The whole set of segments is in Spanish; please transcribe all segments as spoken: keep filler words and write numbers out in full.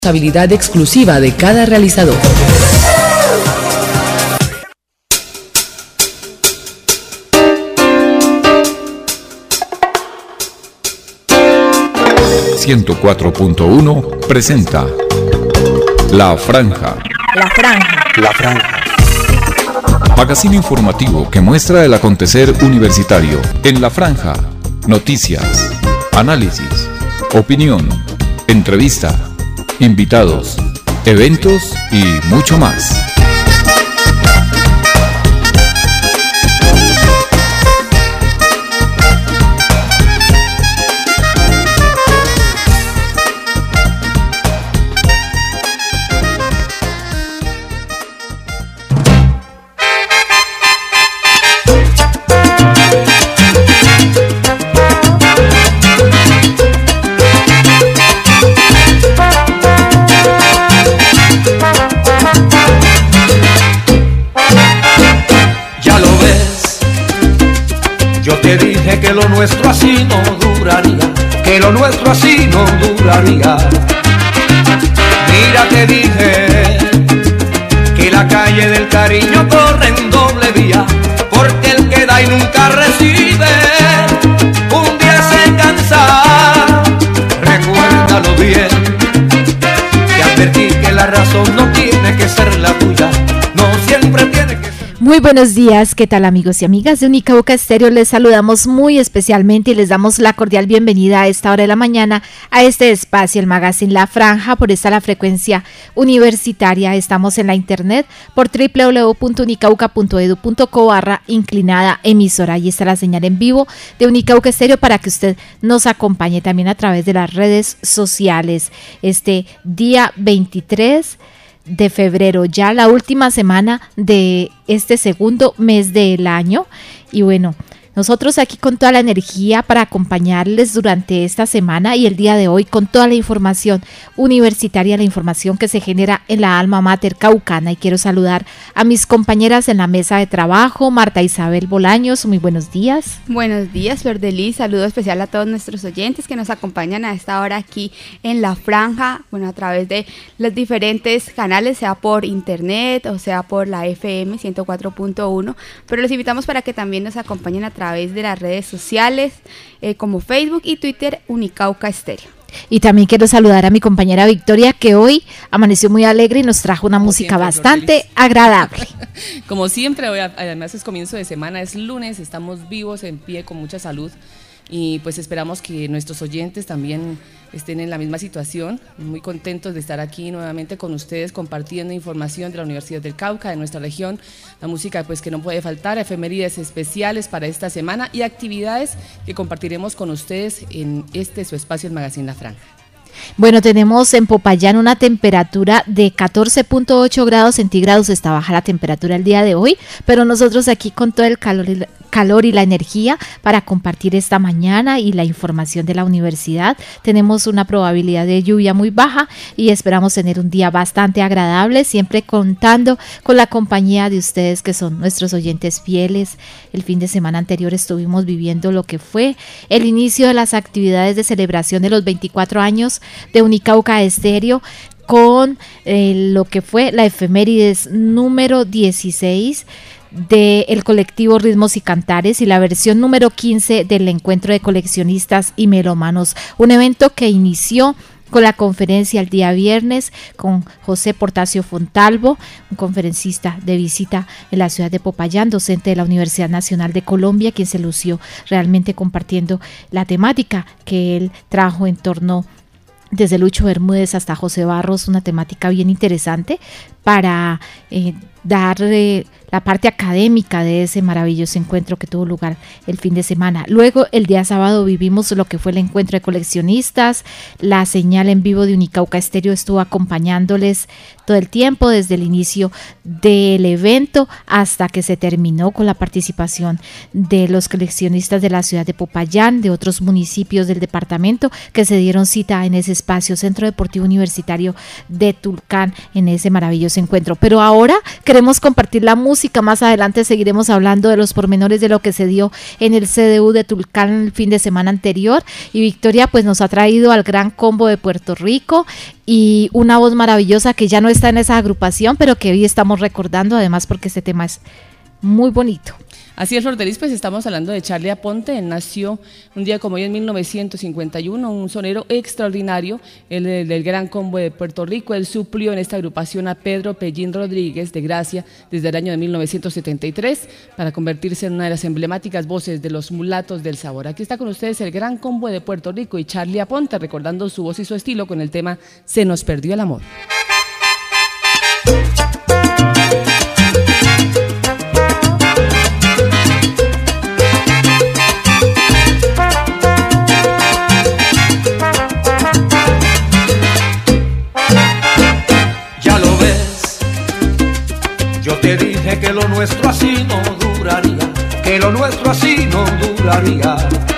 Responsabilidad exclusiva de cada realizador. ciento cuatro punto uno presenta La Franja. La Franja. La Franja. Magazine informativo que muestra el acontecer universitario en La Franja. Noticias, análisis, opinión, entrevista, invitados, eventos y mucho más. Te dije que lo nuestro así no duraría, que lo nuestro así no duraría. Mira, te dije que la calle del cariño corre en doble vía, porque el que da y nunca recibe, un día se cansa. Recuérdalo bien, que advertí que la razón no tiene que ser la tuya, no siempre tiene que ser. Muy buenos días, ¿qué tal amigos y amigas de Unicauca Estéreo? Les saludamos muy especialmente y les damos la cordial bienvenida a esta hora de la mañana a este espacio, el Magazine La Franja, por esta la frecuencia universitaria. Estamos en la internet por doble u doble u doble u punto unicauca punto edu punto co barra inclinada emisora. Ahí está la señal en vivo de Unicauca Estéreo para que usted nos acompañe también a través de las redes sociales. Este día veintitrés de febrero, ya la última semana de este segundo mes del año, y bueno, nosotros aquí con toda la energía para acompañarles durante esta semana y el día de hoy con toda la información universitaria, la información que se genera en la alma mater caucana. Y quiero saludar a mis compañeras en la mesa de trabajo, Marta Isabel Bolaños, muy buenos días. Buenos días, Flor de Lis, saludo especial a todos nuestros oyentes que nos acompañan a esta hora aquí en La Franja, bueno, a través de los diferentes canales, sea por internet o sea por la F M ciento cuatro punto uno, pero los invitamos para que también nos acompañen a través de las redes sociales eh, como Facebook y Twitter, Unicauca Estéreo. Y también quiero saludar a mi compañera Victoria, que hoy amaneció muy alegre y nos trajo una Como música siempre, bastante agradable. Como siempre, hoy además es comienzo de semana, es lunes, estamos vivos, en pie, con mucha salud, y pues esperamos que nuestros oyentes también estén en la misma situación. Muy contentos de estar aquí nuevamente con ustedes compartiendo información de la Universidad del Cauca, de nuestra región, la música pues que no puede faltar, efemérides especiales para esta semana y actividades que compartiremos con ustedes en este su espacio, el Magazine La Franja. Bueno, tenemos en Popayán una temperatura de catorce punto ocho grados centígrados, está baja la temperatura el día de hoy, pero nosotros aquí con todo el calor y la, calor y la energía para compartir esta mañana y la información de la universidad. Tenemos una probabilidad de lluvia muy baja y esperamos tener un día bastante agradable, siempre contando con la compañía de ustedes que son nuestros oyentes fieles. El fin de semana anterior estuvimos viviendo lo que fue el inicio de las actividades de celebración de los veinticuatro años de Unicauca Estéreo con eh, lo que fue la efemérides número dieciséis del colectivo Ritmos y Cantares y la versión número quince del encuentro de coleccionistas y melómanos, un evento que inició con la conferencia el día viernes con José Portacio Fontalvo, un conferencista de visita en la ciudad de Popayán, docente de la Universidad Nacional de Colombia, quien se lució realmente compartiendo la temática que él trajo en torno desde Lucho Bermúdez hasta José Barros, una temática bien interesante para eh, dar eh, la parte académica de ese maravilloso encuentro que tuvo lugar el fin de semana. Luego, el día sábado vivimos lo que fue el encuentro de coleccionistas. La señal en vivo de Unicauca Estéreo estuvo acompañándoles todo el tiempo, desde el inicio del evento hasta que se terminó, con la participación de los coleccionistas de la ciudad de Popayán, de otros municipios del departamento que se dieron cita en ese espacio, Centro Deportivo Universitario de Tulcán, en ese maravilloso encuentro. Pero ahora que queremos compartir la música. Más adelante seguiremos hablando de los pormenores de lo que se dio en el C D U de Tulcán el fin de semana anterior. Y Victoria pues nos ha traído al Gran Combo de Puerto Rico y una voz maravillosa que ya no está en esa agrupación, pero que hoy estamos recordando, además porque este tema es muy bonito. Así es, Flor de Lis, pues estamos hablando de Charlie Aponte. Él nació un día como hoy en mil novecientos cincuenta y uno, un sonero extraordinario, el del, del Gran Combo de Puerto Rico. Él suplió en esta agrupación a Pedro Pellín Rodríguez de Gracia desde el año de mil novecientos setenta y tres para convertirse en una de las emblemáticas voces de los mulatos del sabor. Aquí está con ustedes el Gran Combo de Puerto Rico y Charlie Aponte, recordando su voz y su estilo con el tema Se nos perdió el amor. Te dije que lo nuestro así no duraría, que lo nuestro así no duraría.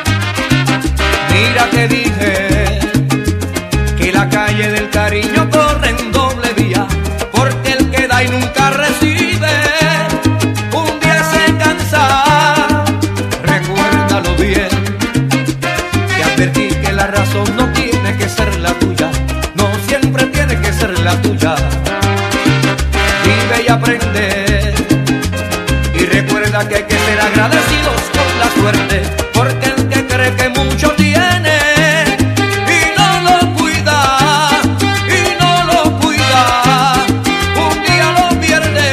Mira que dije que la calle del cariño corre en doble vía, porque el que da y nunca recibe, un día se cansa. Recuérdalo bien, te advertí que la razón no tiene que ser la tuya, no siempre tiene que ser la tuya. Vive y aprende, y recuerda que hay que ser agradecidos con la suerte, porque el que cree que mucho tiene y no lo cuida, y no lo cuida, un día lo pierde.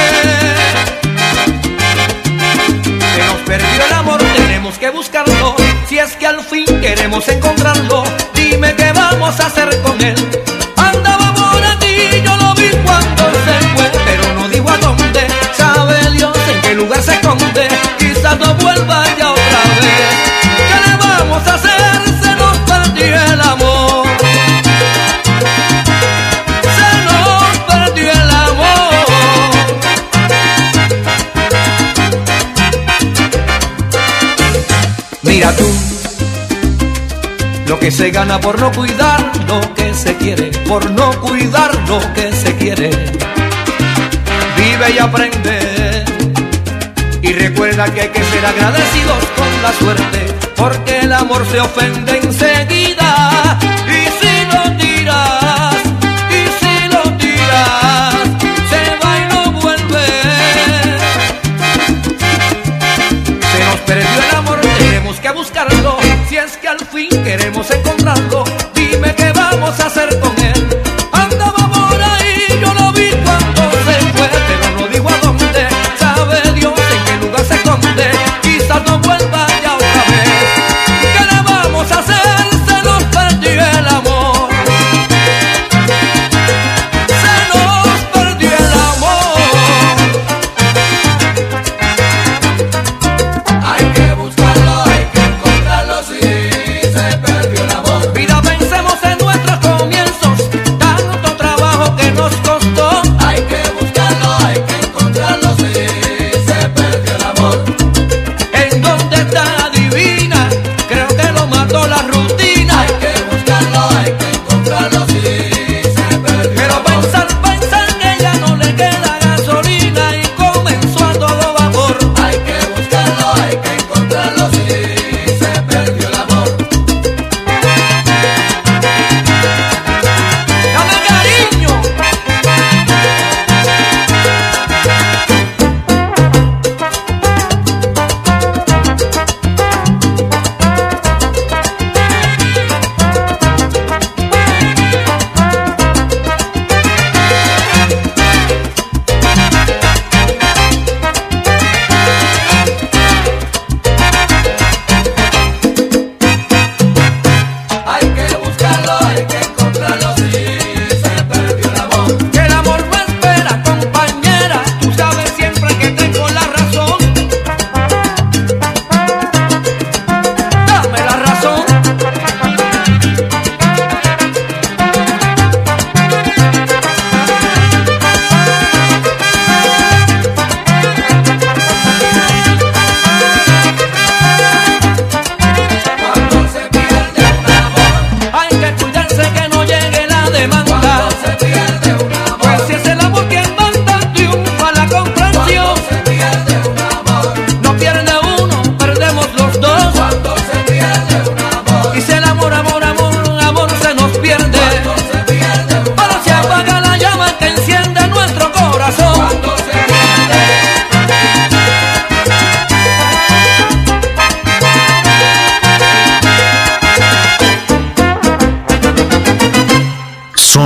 Se nos perdió el amor, tenemos que buscarlo, si es que al fin queremos encontrarlo, dime qué vamos a hacer con él. Andaba por aquí, yo lo vi cuando se fue, pero no digo a dónde, sabe Dios en qué lugar se esconde, quizás no vuelva ya otra vez. ¿Qué le vamos a hacer? Se nos perdió el amor, se nos perdió el amor. Mira tú, lo que se gana por no cuidar lo que se quiere, por no cuidar lo que se quiere. Vive y aprende, y recuerda que hay que ser agradecidos con la suerte, porque el amor se ofende enseguida. Y si lo tiras, y si lo tiras, se va y no vuelve. Se nos perdió el amor, tenemos que buscarlo, si es que al fin queremos encontrarlo, dime qué vamos a hacer con él. Andaba por ahí, yo lo vi cuando se fue, pero no digo a dónde, sabe Dios en qué lugar se esconde, quizás no vuelva ya otra vez. ¿Qué le vamos a hacer? Se nos perdió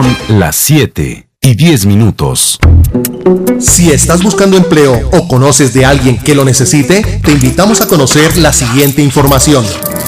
Son las siete y diez minutos. Si estás buscando empleo o conoces de alguien que lo necesite, te invitamos a conocer la siguiente información.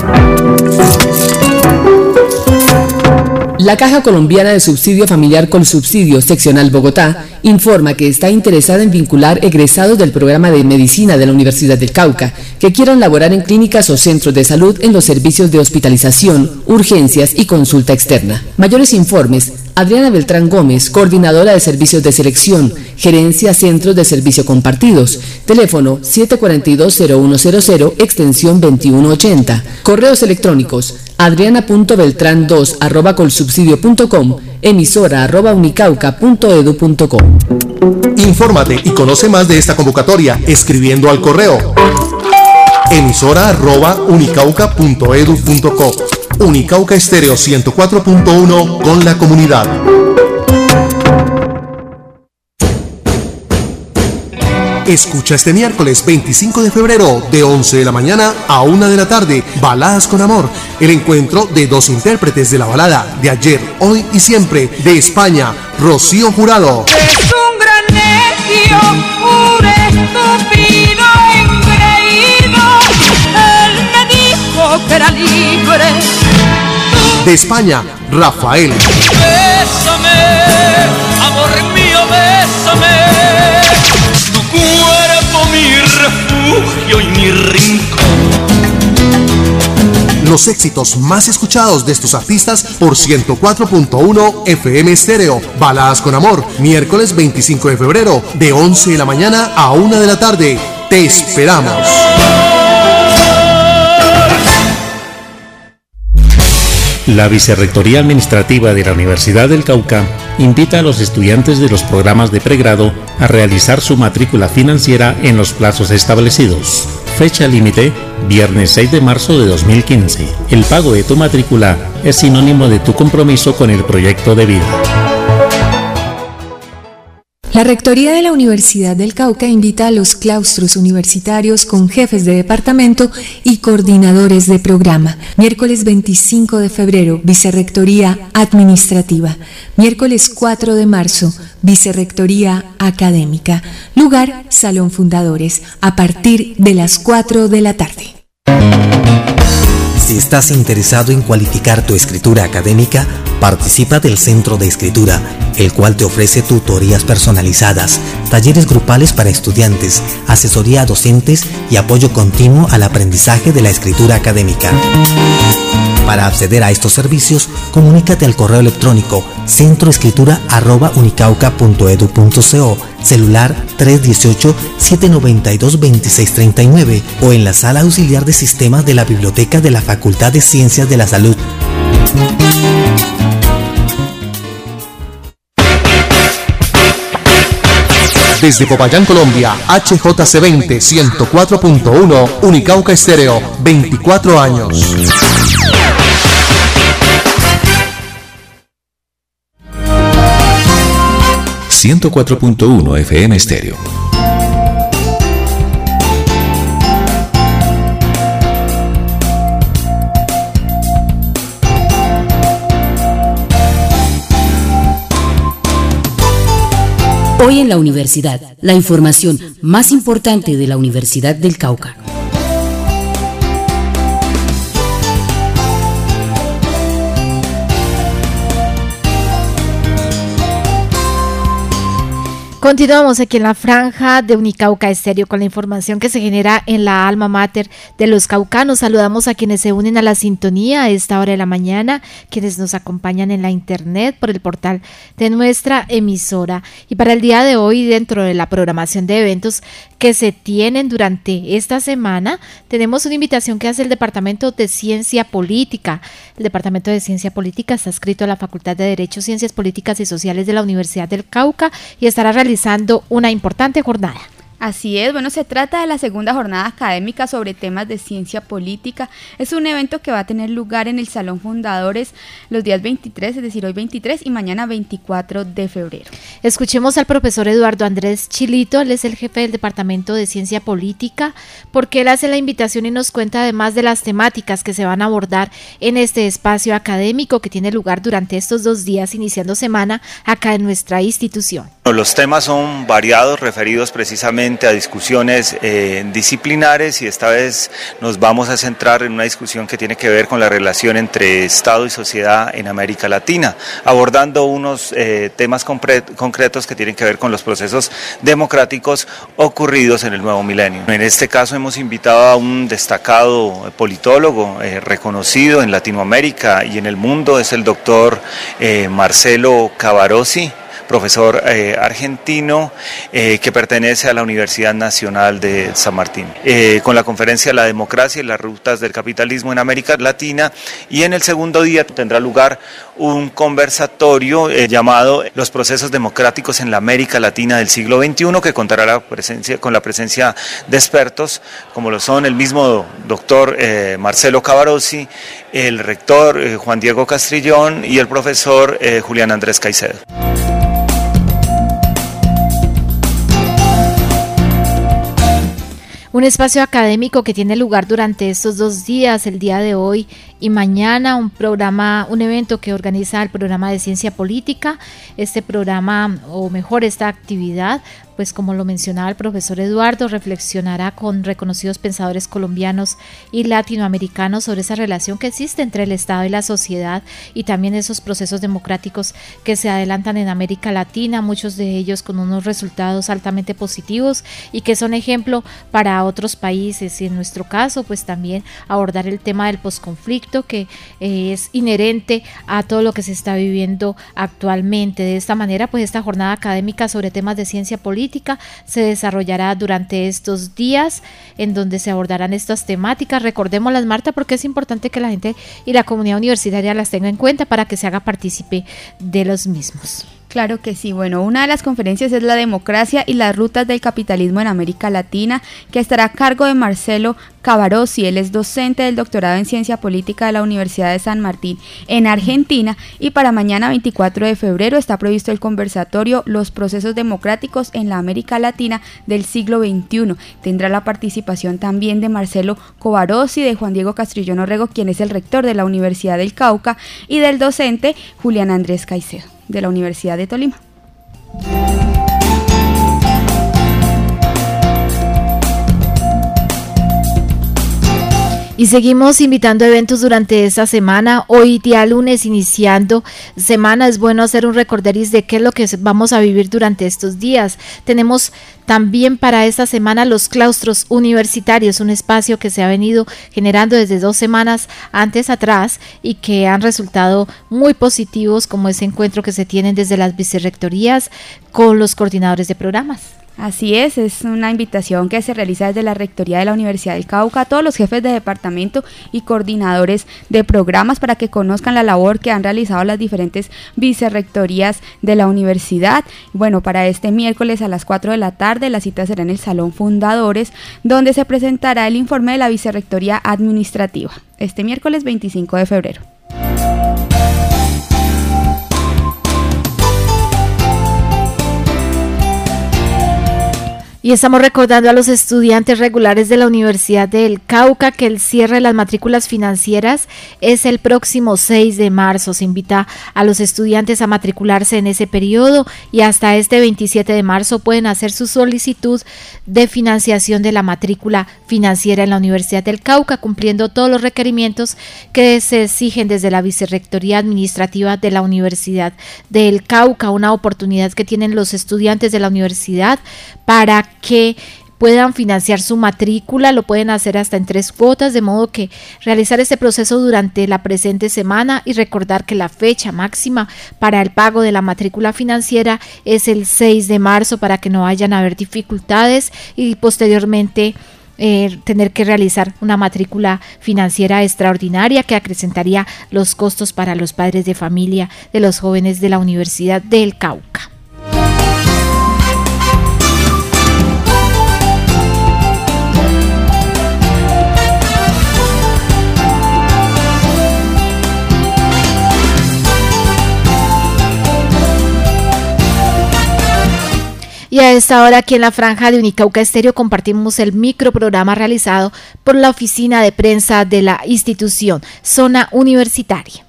La Caja Colombiana de Subsidio Familiar Colsubsidio Seccional Bogotá informa que está interesada en vincular egresados del programa de medicina de la Universidad del Cauca que quieran laborar en clínicas o centros de salud en los servicios de hospitalización, urgencias y consulta externa. Mayores informes: Adriana Beltrán Gómez, coordinadora de servicios de selección, gerencia Centros de Servicio Compartidos, teléfono siete cuatro dos cero uno cero cero, extensión veintiuno ochenta, correos electrónicos adriana punto beltrán dos arroba colsubsidio punto com, emisora arroba unicauca punto edu punto co. Infórmate y conoce más de esta convocatoria escribiendo al correo emisora arroba unicauca punto edu punto co. Unicauca Estéreo ciento cuatro punto uno con la comunidad. Escucha este miércoles veinticinco de febrero de once de la mañana a una de la tarde Baladas con Amor, el encuentro de dos intérpretes de la balada de ayer, hoy y siempre de España, Rocío Jurado. Es un gran necio, un estúpido engreído, él me dijo que era libre. De España, Rafael. Bésame, amor mío, bésame. Cuerpo, mi refugio y mi rincón. Los éxitos más escuchados de estos artistas por ciento cuatro punto uno F M Estéreo. Baladas con Amor, miércoles veinticinco de febrero, de once de la mañana a una de la tarde. Te esperamos. La Vicerrectoría Administrativa de la Universidad del Cauca invita a los estudiantes de los programas de pregrado a realizar su matrícula financiera en los plazos establecidos. Fecha límite: viernes seis de marzo de dos mil quince. El pago de tu matrícula es sinónimo de tu compromiso con el proyecto de vida. La Rectoría de la Universidad del Cauca invita a los claustros universitarios con jefes de departamento y coordinadores de programa. Miércoles veinticinco de febrero, Vicerrectoría Administrativa. Miércoles cuatro de marzo, Vicerrectoría Académica. Lugar, Salón Fundadores, a partir de las cuatro de la tarde. Si estás interesado en cualificar tu escritura académica, participa del Centro de Escritura, el cual te ofrece tutorías personalizadas, talleres grupales para estudiantes, asesoría a docentes y apoyo continuo al aprendizaje de la escritura académica. Para acceder a estos servicios, comunícate al correo electrónico centroescritura arroba unicauca punto edu punto co, celular tres uno ocho, siete nueve dos, dos seis tres nueve o en la sala auxiliar de sistemas de la Biblioteca de la Facultad de Ciencias de la Salud. Desde Popayán, Colombia, H J C veinte, ciento cuatro punto uno, Unicauca Estéreo, veinticuatro años. ciento cuatro punto uno F M Estéreo. Hoy en la universidad, la información más importante de la Universidad del Cauca. Continuamos aquí en la franja de Unicauca Estéreo con la información que se genera en la alma mater de los caucanos. Saludamos a quienes se unen a la sintonía a esta hora de la mañana, quienes nos acompañan en la internet por el portal de nuestra emisora. Y para el día de hoy, dentro de la programación de eventos que se tienen durante esta semana, tenemos una invitación que hace el Departamento de Ciencia Política. El Departamento de Ciencia Política está adscrito a la Facultad de Derecho, Ciencias Políticas y Sociales de la Universidad del Cauca y estará realizando una importante jornada. Así es, bueno, se trata de la segunda jornada académica sobre temas de ciencia política. Es un evento que va a tener lugar en el Salón Fundadores los días veintitrés, es decir, hoy veintitrés y mañana veinticuatro de febrero. Escuchemos al profesor Eduardo Andrés Chilito, él es el jefe del Departamento de Ciencia Política, porque él hace la invitación y nos cuenta además de las temáticas que se van a abordar en este espacio académico que tiene lugar durante estos dos días, iniciando semana acá en nuestra institución. Los temas son variados, referidos precisamente a discusiones eh, disciplinares, y esta vez nos vamos a centrar en una discusión que tiene que ver con la relación entre Estado y sociedad en América Latina, abordando unos eh, temas concretos que tienen que ver con los procesos democráticos ocurridos en el nuevo milenio. En este caso hemos invitado a un destacado politólogo eh, reconocido en Latinoamérica y en el mundo, es el doctor eh, Marcelo Cavarossi, profesor eh, argentino eh, que pertenece a la Universidad Nacional de San Martín, eh, con la conferencia La democracia y las rutas del capitalismo en América Latina, y en el segundo día tendrá lugar un conversatorio eh, llamado Los procesos democráticos en la América Latina del siglo veintiuno, que contará la presencia, con la presencia de expertos como lo son el mismo doctor eh, Marcelo Cavarossi, el rector eh, Juan Diego Castrillón y el profesor eh, Julián Andrés Caicedo. Un espacio académico que tiene lugar durante estos dos días, el día de hoy y mañana, un programa, un evento que organiza el programa de Ciencia Política. Este programa, o mejor esta actividad, pues como lo mencionaba el profesor Eduardo, reflexionará con reconocidos pensadores colombianos y latinoamericanos sobre esa relación que existe entre el Estado y la sociedad, y también esos procesos democráticos que se adelantan en América Latina, muchos de ellos con unos resultados altamente positivos y que son ejemplo para otros países, y en nuestro caso pues también abordar el tema del posconflicto, que eh, es inherente a todo lo que se está viviendo actualmente. De esta manera pues esta jornada académica sobre temas de ciencia política se desarrollará durante estos días, en donde se abordarán estas temáticas. Recordémoslas, Marta, porque es importante que la gente y la comunidad universitaria las tenga en cuenta para que se haga partícipe de los mismos. Claro que sí. Bueno, una de las conferencias es La democracia y las rutas del capitalismo en América Latina, que estará a cargo de Marcelo Cavarossi. Él es docente del doctorado en Ciencia Política de la Universidad de San Martín en Argentina, y para mañana veinticuatro de febrero está previsto el conversatorio Los procesos democráticos en la América Latina del siglo veintiuno. Tendrá la participación también de Marcelo Cavarossi, de Juan Diego Castrillón Orrego, quien es el rector de la Universidad del Cauca, y del docente Julián Andrés Caicedo, de la Universidad de Tolima. Y seguimos invitando eventos durante esta semana. Hoy día lunes, iniciando semana, es bueno hacer un recorderis de qué es lo que vamos a vivir durante estos días. Tenemos también para esta semana los claustros universitarios, un espacio que se ha venido generando desde dos semanas antes atrás y que han resultado muy positivos, como ese encuentro que se tienen desde las vicerrectorías con los coordinadores de programas. Así es, es una invitación que se realiza desde la Rectoría de la Universidad del Cauca a todos los jefes de departamento y coordinadores de programas para que conozcan la labor que han realizado las diferentes vicerrectorías de la universidad. Bueno, para este miércoles a las cuatro de la tarde la cita será en el Salón Fundadores, donde se presentará el informe de la Vicerrectoría Administrativa, este miércoles veinticinco de febrero. Y estamos recordando a los estudiantes regulares de la Universidad del Cauca que el cierre de las matrículas financieras es el próximo seis de marzo. Se invita a los estudiantes a matricularse en ese periodo, y hasta este veintisiete de marzo pueden hacer su solicitud de financiación de la matrícula financiera en la Universidad del Cauca, cumpliendo todos los requerimientos que se exigen desde la Vicerrectoría Administrativa de la Universidad del Cauca. Una oportunidad que tienen los estudiantes de la universidad para que puedan financiar su matrícula. Lo pueden hacer hasta en tres cuotas, de modo que realizar este proceso durante la presente semana, y recordar que la fecha máxima para el pago de la matrícula financiera es el seis de marzo, para que no vayan a haber dificultades y posteriormente Eh, tener que realizar una matrícula financiera extraordinaria que acrecentaría los costos para los padres de familia de los jóvenes de la Universidad del Cauca. Y a esta hora aquí en la franja de Unicauca Estéreo compartimos el microprograma realizado por la oficina de prensa de la institución Zona Universitaria.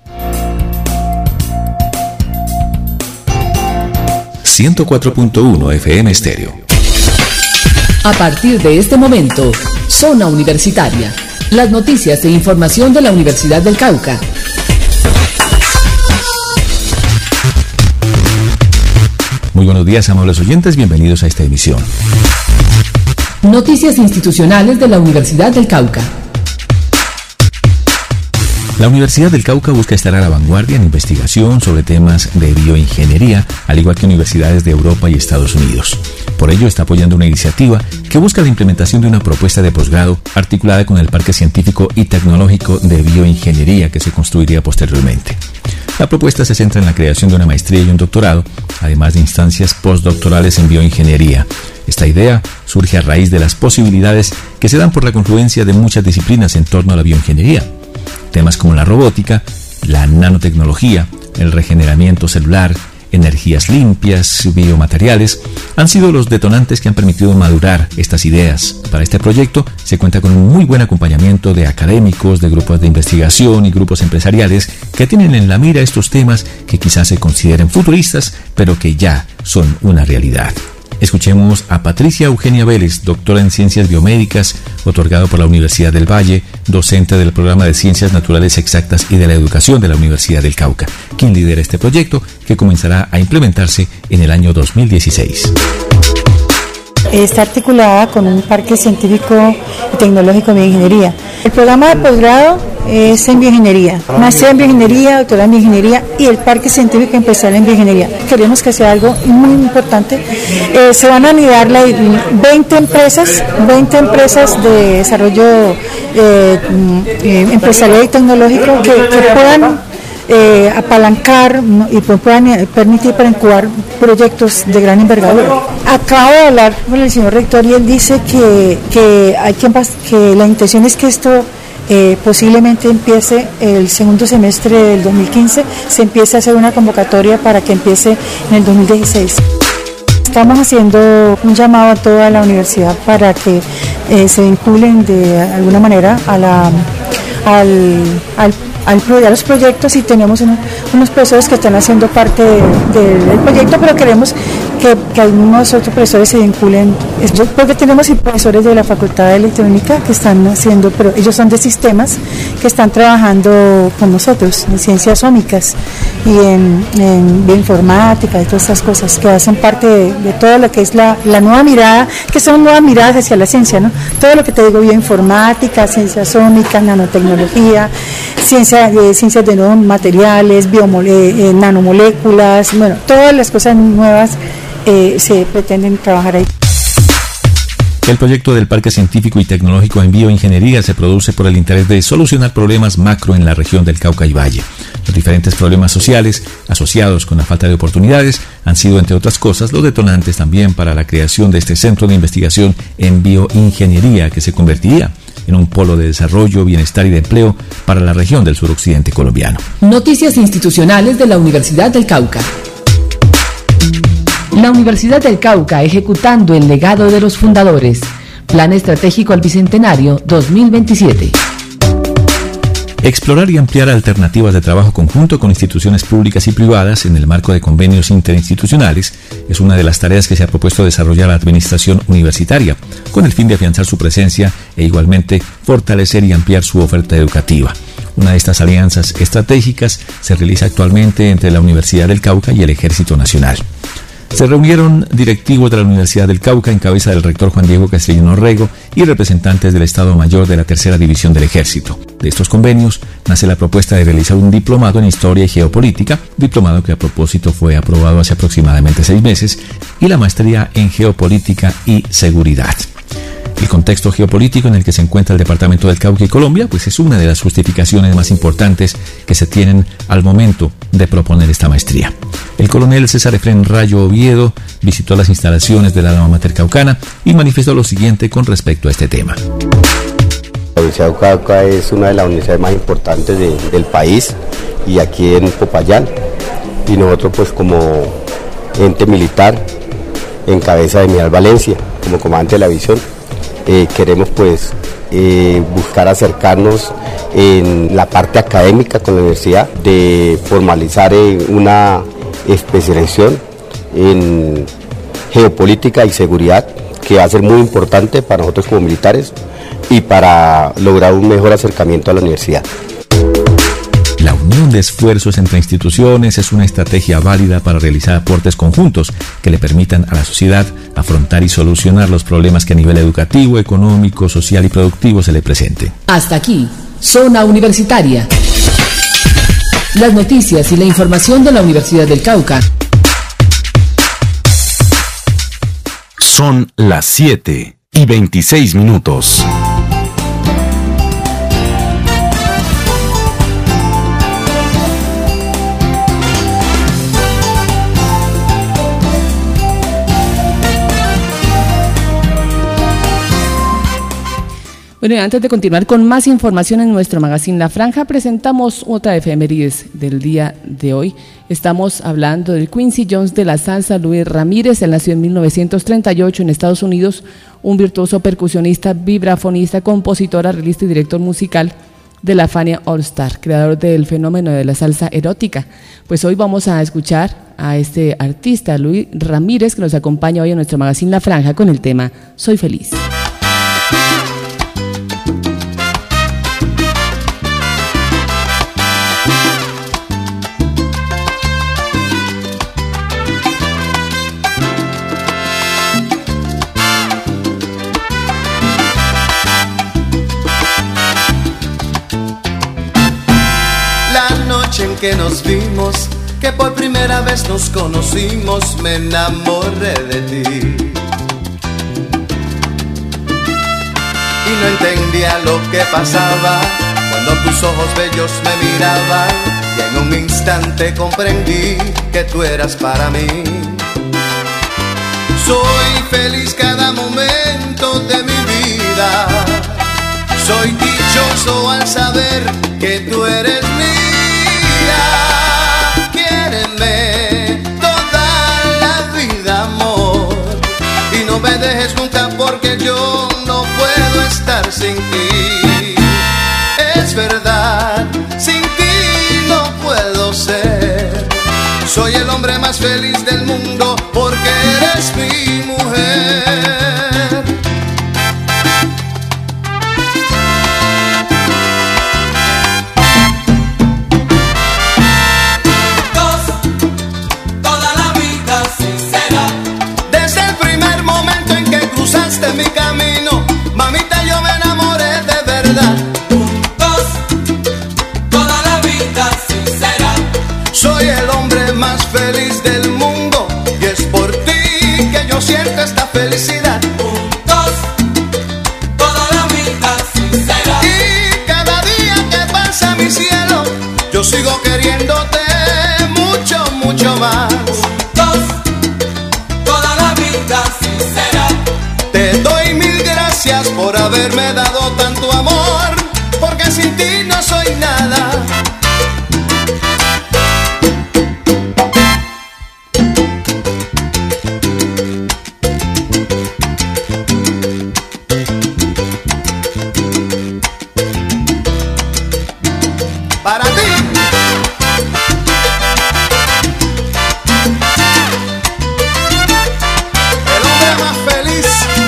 ciento cuatro punto uno F M Estéreo. A partir de este momento, Zona Universitaria. Las noticias e información de la Universidad del Cauca. Muy buenos días, amables oyentes, bienvenidos a esta emisión. Noticias institucionales de la Universidad del Cauca. La Universidad del Cauca busca estar a la vanguardia en investigación sobre temas de bioingeniería, al igual que universidades de Europa y Estados Unidos. Por ello, está apoyando una iniciativa que busca la implementación de una propuesta de posgrado articulada con el Parque Científico y Tecnológico de Bioingeniería que se construiría posteriormente. La propuesta se centra en la creación de una maestría y un doctorado, además de instancias postdoctorales en bioingeniería. Esta idea surge a raíz de las posibilidades que se dan por la confluencia de muchas disciplinas en torno a la bioingeniería. Temas como la robótica, la nanotecnología, el regeneramiento celular, energías limpias, biomateriales, han sido los detonantes que han permitido madurar estas ideas. Para este proyecto se cuenta con un muy buen acompañamiento de académicos, de grupos de investigación y grupos empresariales que tienen en la mira estos temas que quizás se consideren futuristas, pero que ya son una realidad. Escuchemos a Patricia Eugenia Vélez, doctora en Ciencias Biomédicas, otorgado por la Universidad del Valle, docente del Programa de Ciencias Naturales Exactas y de la Educación de la Universidad del Cauca, quien lidera este proyecto que comenzará a implementarse en el año dos mil dieciséis. Está articulada con un parque científico y tecnológico de bioingeniería. El programa de posgrado es en bioingeniería, maestría en bioingeniería, doctorado en bioingeniería y el parque científico empresarial en bioingeniería. Queremos que sea algo muy importante. Eh, se van a anidar la, veinte empresas, veinte empresas de desarrollo eh, eh, empresarial y tecnológico que, que puedan Eh, apalancar y puedan permitir para incubar proyectos de gran envergadura. Acabo de hablar con el señor rector y él dice que, que, hay que, que la intención es que esto eh, posiblemente empiece el segundo semestre del dos mil quince, se empiece a hacer una convocatoria para que empiece en el dos mil dieciséis. Estamos haciendo un llamado a toda la universidad para que eh, se vinculen de alguna manera a la, al, al Al, a los proyectos y tenemos unos, unos profesores que están haciendo parte de, de, del proyecto, pero queremos que, que algunos otros profesores se vinculen, porque tenemos profesores de la Facultad de Electrónica que están haciendo, pero ellos son de sistemas, que están trabajando con nosotros en ciencias ómicas y en, en bioinformática y todas esas cosas que hacen parte de, de todo lo que es la, la nueva mirada, que son nuevas miradas hacia la ciencia, ¿no? Todo lo que te digo, bioinformática, ciencias ómicas, nanotecnología, ciencia de ciencias de nuevos materiales, biomole- eh, nanomoléculas, bueno, todas las cosas nuevas eh, se pretenden trabajar ahí. El proyecto del Parque Científico y Tecnológico en Bioingeniería se produce por el interés de solucionar problemas macro en la región del Cauca y Valle. Los diferentes problemas sociales asociados con la falta de oportunidades han sido, entre otras cosas, los detonantes también para la creación de este centro de investigación en bioingeniería que se convertiría en un polo de desarrollo, bienestar y de empleo para la región del suroccidente colombiano. Noticias institucionales de la Universidad del Cauca. La Universidad del Cauca ejecutando el legado de los fundadores. Plan Estratégico al Bicentenario dos mil veintisiete. Explorar y ampliar alternativas de trabajo conjunto con instituciones públicas y privadas en el marco de convenios interinstitucionales es una de las tareas que se ha propuesto desarrollar la administración universitaria, con el fin de afianzar su presencia e igualmente fortalecer y ampliar su oferta educativa. Una de estas alianzas estratégicas se realiza actualmente entre la Universidad del Cauca y el Ejército Nacional. Se reunieron directivos de la Universidad del Cauca en cabeza del rector Juan Diego Castellano Rego y representantes del Estado Mayor de la Tercera División del Ejército. De estos convenios nace la propuesta de realizar un diplomado en Historia y Geopolítica, diplomado que a propósito fue aprobado hace aproximadamente seis meses, y la maestría en Geopolítica y Seguridad. El contexto geopolítico en el que se encuentra el departamento del Cauca y Colombia, pues es una de las justificaciones más importantes que se tienen al momento de proponer esta maestría. El coronel César Efrén Rayo Oviedo visitó las instalaciones de la Alma Mater Caucana y manifestó lo siguiente con respecto a este tema. La Universidad del Cauca es una de las universidades más importantes de, del país y aquí en Popayán, y nosotros pues como ente militar en cabeza de Miguel Valencia como comandante de la división. Eh, queremos pues eh, buscar acercarnos en la parte académica con la universidad, de formalizar eh, una especialización en geopolítica y seguridad, que va a ser muy importante para nosotros como militares y para lograr un mejor acercamiento a la universidad. La unión de esfuerzos entre instituciones es una estrategia válida para realizar aportes conjuntos que le permitan a la sociedad afrontar y solucionar los problemas que a nivel educativo, económico, social y productivo se le presenten. Hasta aquí, Zona Universitaria. Las noticias y la información de la Universidad del Cauca. Son las siete y veintiséis minutos. Bueno, y antes de continuar con más información en nuestro magazine La Franja, presentamos otra efemérides del día de hoy. Estamos hablando del Quincy Jones de la salsa, Luis Ramírez. Él nació en mil novecientos treinta y ocho en Estados Unidos, un virtuoso percusionista, vibrafonista, compositor, arreglista y director musical de la Fania All Star, creador del fenómeno de la salsa erótica. Pues hoy vamos a escuchar a este artista, Luis Ramírez, que nos acompaña hoy en nuestro magazine La Franja con el tema Soy Feliz. En que nos vimos, que por primera vez nos conocimos, me enamoré de ti y no entendía lo que pasaba cuando tus ojos bellos me miraban, y en un instante comprendí que tú eras para mí. Soy feliz cada momento de mi vida, soy dichoso al saber que tú eres mía. Quiéreme toda la vida, amor, y no me dejes nunca, porque yo no puedo estar sin ti. Es verdad, sin ti no puedo ser. Soy el hombre más feliz del mundo porque eres mi mujer. De mi camino, mamita, yo me enamoré de verdad. Juntos, toda la vida sincera. Soy el hombre más feliz del mundo y es por ti que yo siento esta felicidad. Juntos, toda la vida sincera. Y cada día que pasa, mi cielo, yo sigo queriéndote mucho, mucho más. Juntos, toda la vida sincera. Te doy mil gracias por haberme dado tanto amor, porque sin ti no soy nada. Para ti. El hombre más feliz.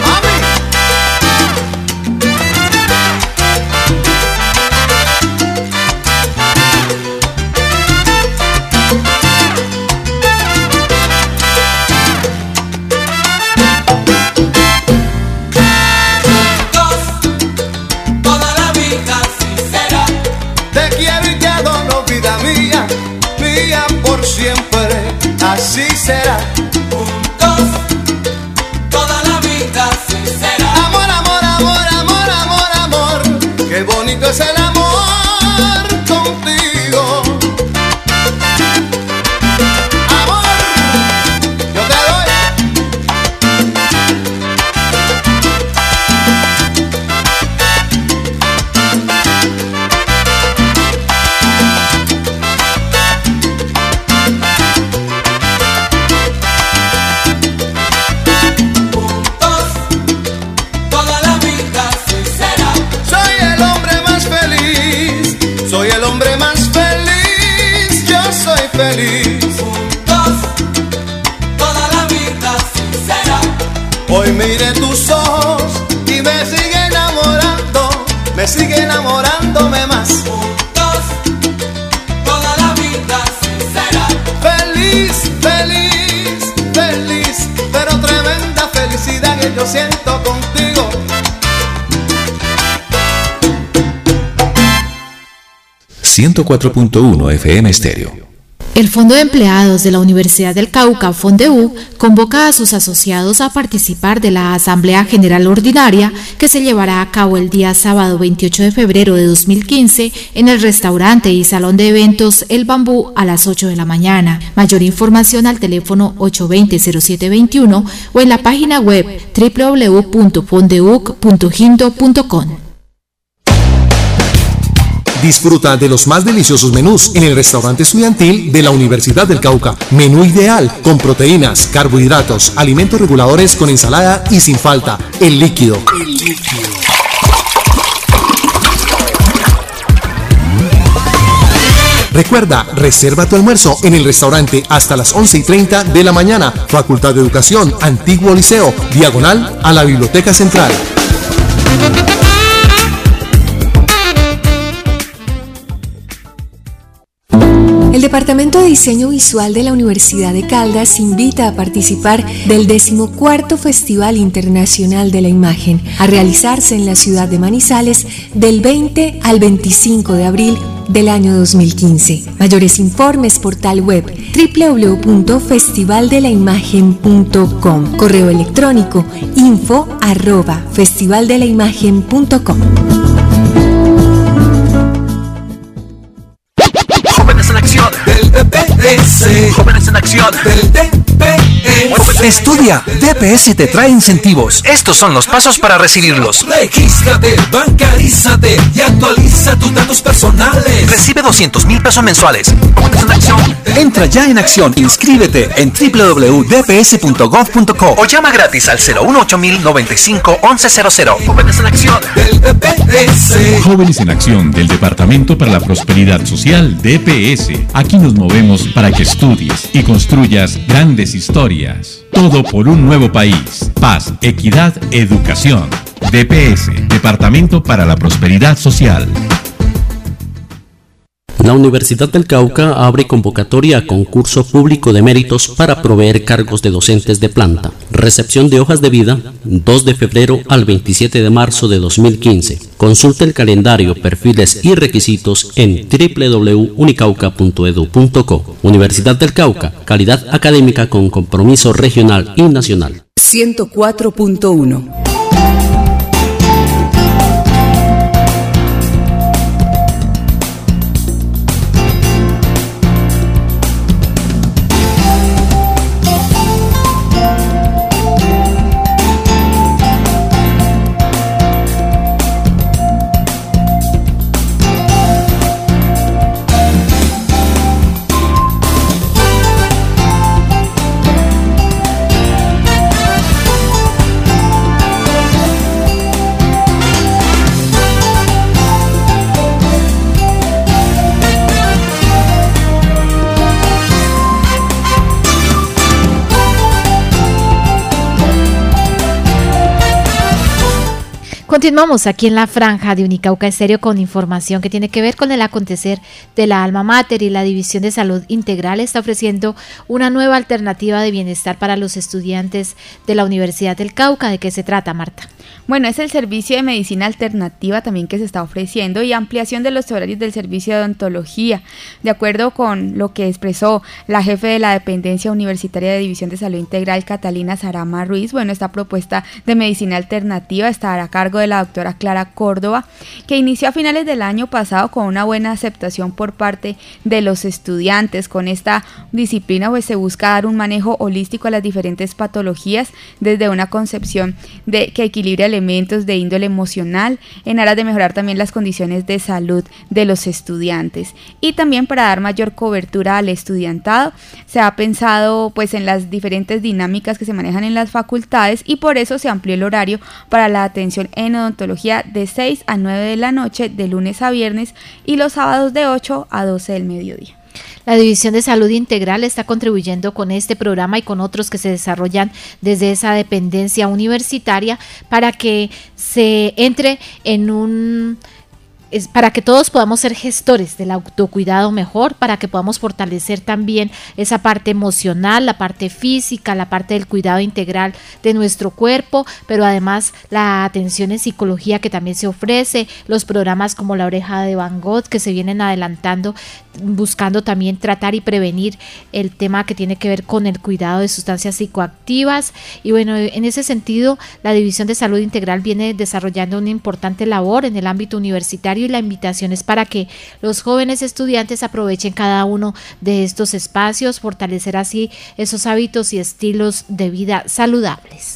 Así será. Juntos, toda la vida sincera. Amor, amor, amor, amor, amor, amor. Qué bonito es el amor contigo. Amor, yo te doy. Hoy miré tus ojos y me sigue enamorando, me sigue enamorándome más. Juntos, toda la vida sincera. Feliz, feliz, feliz, pero tremenda felicidad que yo siento contigo. ciento cuatro punto uno F M Estéreo. El Fondo de Empleados de la Universidad del Cauca, FONDEU, convoca a sus asociados a participar de la Asamblea General Ordinaria que se llevará a cabo el día sábado veintiocho de febrero de dos mil quince en el restaurante y salón de eventos El Bambú a las ocho de la mañana. Mayor información al teléfono ocho dos cero, cero siete dos uno o en la página web doble u doble u doble u punto fondeuc punto gindo punto com. Disfruta de los más deliciosos menús en el restaurante estudiantil de la Universidad del Cauca. Menú ideal con proteínas, carbohidratos, alimentos reguladores con ensalada y sin falta, el líquido. El líquido. Recuerda, reserva tu almuerzo en el restaurante hasta las once y treinta de la mañana. Facultad de Educación, Antiguo Liceo, diagonal a la Biblioteca Central. El Departamento de Diseño Visual de la Universidad de Caldas invita a participar del decimocuarto Festival Internacional de la Imagen, a realizarse en la ciudad de Manizales del veinte al veinticinco de abril del año dos mil quince. Mayores informes, portal web doble u doble u doble u punto festival de la imagen punto com, correo electrónico info arroba festival de la imagen punto com. Jóvenes en acción del D P S. Jóvenes en acción del D P S. Estudia, D P S te trae incentivos. Estos son los pasos para recibirlos. Regístrate, bancarízate y actualiza tus datos personales. Recibe doscientos mil pesos mensuales. Jóvenes en acción. Entra ya en acción, inscríbete en doble u doble u doble u punto d p s punto gov punto co o llama gratis al cero uno ocho mil noventa y cinco once cero cero. Jóvenes en acción del D P S. Jóvenes en acción del Departamento para la Prosperidad Social D P S. Aquí nos movemos para que estudies y construyas grandes historias. Todo por un nuevo país. Paz, equidad, educación. D P S, Departamento para la Prosperidad Social. La Universidad del Cauca abre convocatoria a concurso público de méritos para proveer cargos de docentes de planta. Recepción de hojas de vida, dos de febrero al veintisiete de marzo de dos mil quince. Consulta el calendario, perfiles y requisitos en doble u doble u doble u punto unicauca punto edu punto co. Universidad del Cauca, calidad académica con compromiso regional y nacional. ciento cuatro punto uno. Continuamos aquí en la franja de Unicauca Estéreo con información que tiene que ver con el acontecer de la Alma Mater, y la División de Salud Integral está ofreciendo una nueva alternativa de bienestar para los estudiantes de la Universidad del Cauca. ¿De qué se trata, Marta? Bueno, es el servicio de medicina alternativa también que se está ofreciendo y ampliación de los horarios del servicio de odontología. De acuerdo con lo que expresó la jefe de la dependencia universitaria de División de Salud Integral, Catalina Sarama Ruiz, bueno, esta propuesta de medicina alternativa estará a cargo de la doctora Clara Córdoba, que inició a finales del año pasado con una buena aceptación por parte de los estudiantes. Con esta disciplina pues se busca dar un manejo holístico a las diferentes patologías desde una concepción de que equilibra elementos de índole emocional en aras de mejorar también las condiciones de salud de los estudiantes. Y también para dar mayor cobertura al estudiantado se ha pensado pues en las diferentes dinámicas que se manejan en las facultades, y por eso se amplió el horario para la atención en odontología de seis a nueve de la noche de lunes a viernes y los sábados de ocho a doce del mediodía. La División de Salud Integral está contribuyendo con este programa y con otros que se desarrollan desde esa dependencia universitaria para que se entre en un... Es para que todos podamos ser gestores del autocuidado mejor, para que podamos fortalecer también esa parte emocional, la parte física, la parte del cuidado integral de nuestro cuerpo, pero además la atención en psicología que también se ofrece, los programas como La Oreja de Van Gogh que se vienen adelantando, buscando también tratar y prevenir el tema que tiene que ver con el cuidado de sustancias psicoactivas. Y bueno, en ese sentido, la División de Salud Integral viene desarrollando una importante labor en el ámbito universitario y la invitación es para que los jóvenes estudiantes aprovechen cada uno de estos espacios, fortalecer así esos hábitos y estilos de vida saludables.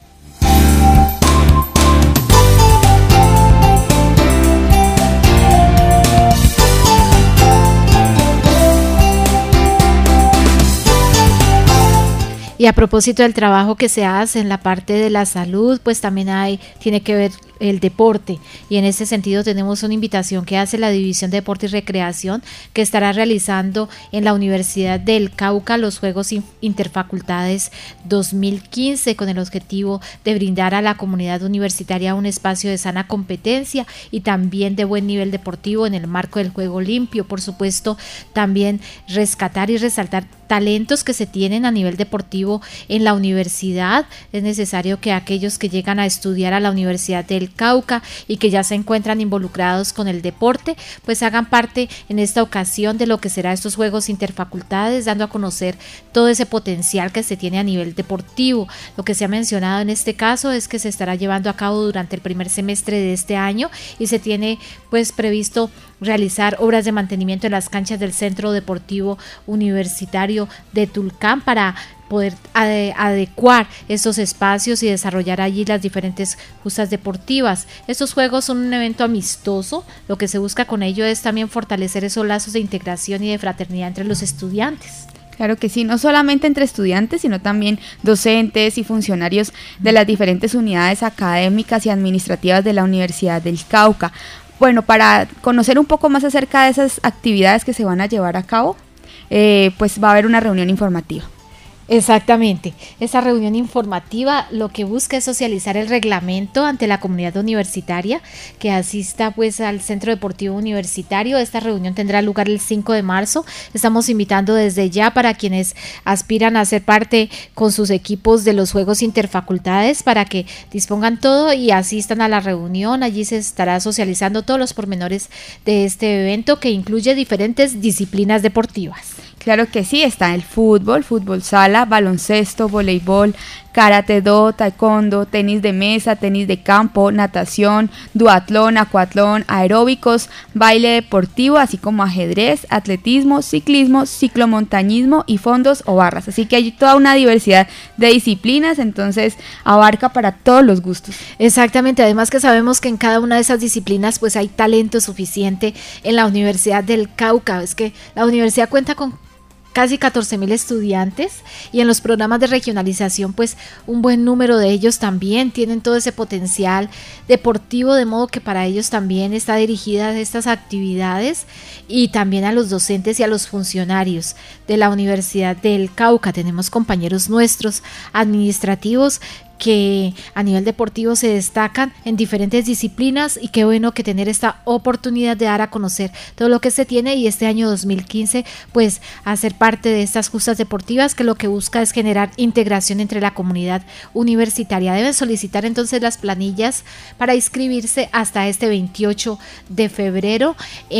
Y a propósito del trabajo que se hace en la parte de la salud, pues también hay, tiene que ver el deporte, y en ese sentido tenemos una invitación que hace la División de Deporte y Recreación, que estará realizando en la Universidad del Cauca los Juegos Interfacultades dos mil quince con el objetivo de brindar a la comunidad universitaria un espacio de sana competencia y también de buen nivel deportivo en el marco del juego limpio. Por supuesto, también rescatar y resaltar talentos que se tienen a nivel deportivo en la universidad. Es necesario que aquellos que llegan a estudiar a la Universidad del Cauca y que ya se encuentran involucrados con el deporte, pues hagan parte en esta ocasión de lo que será estos Juegos Interfacultades, dando a conocer todo ese potencial que se tiene a nivel deportivo. Lo que se ha mencionado en este caso es que se estará llevando a cabo durante el primer semestre de este año y se tiene pues previsto realizar obras de mantenimiento en las canchas del Centro Deportivo Universitario de Tulcán para poder ade- adecuar estos espacios y desarrollar allí las diferentes justas deportivas. Estos juegos son un evento amistoso, lo que se busca con ello es también fortalecer esos lazos de integración y de fraternidad entre los estudiantes. Claro que sí, no solamente entre estudiantes, sino también docentes y funcionarios de las diferentes unidades académicas y administrativas de la Universidad del Cauca. Bueno, para conocer un poco más acerca de esas actividades que se van a llevar a cabo, eh, pues va a haber una reunión informativa. Exactamente, esa reunión informativa lo que busca es socializar el reglamento ante la comunidad universitaria que asista pues al Centro Deportivo Universitario. Esta reunión tendrá lugar el cinco de marzo, estamos invitando desde ya para quienes aspiran a ser parte con sus equipos de los Juegos Interfacultades para que dispongan todo y asistan a la reunión. Allí se estará socializando todos los pormenores de este evento que incluye diferentes disciplinas deportivas. Claro que sí, está el fútbol, fútbol sala, baloncesto, voleibol, karate do, taekwondo, tenis de mesa, tenis de campo, natación, duatlón, acuatlón, aeróbicos, baile deportivo, así como ajedrez, atletismo, ciclismo, ciclomontañismo y fondos o barras. Así que hay toda una diversidad de disciplinas, entonces abarca para todos los gustos. Exactamente, además que sabemos que en cada una de esas disciplinas pues hay talento suficiente en la Universidad del Cauca. Es que la universidad cuenta con casi catorce mil estudiantes y en los programas de regionalización pues un buen número de ellos también tienen todo ese potencial deportivo, de modo que para ellos también está dirigida estas actividades y también a los docentes y a los funcionarios de la Universidad del Cauca. Tenemos compañeros nuestros administrativos que a nivel deportivo se destacan en diferentes disciplinas y qué bueno que tener esta oportunidad de dar a conocer todo lo que se tiene y este año dos mil quince pues hacer parte de estas justas deportivas que lo que busca es generar integración entre la comunidad universitaria. Deben solicitar entonces las planillas para inscribirse hasta este veintiocho de febrero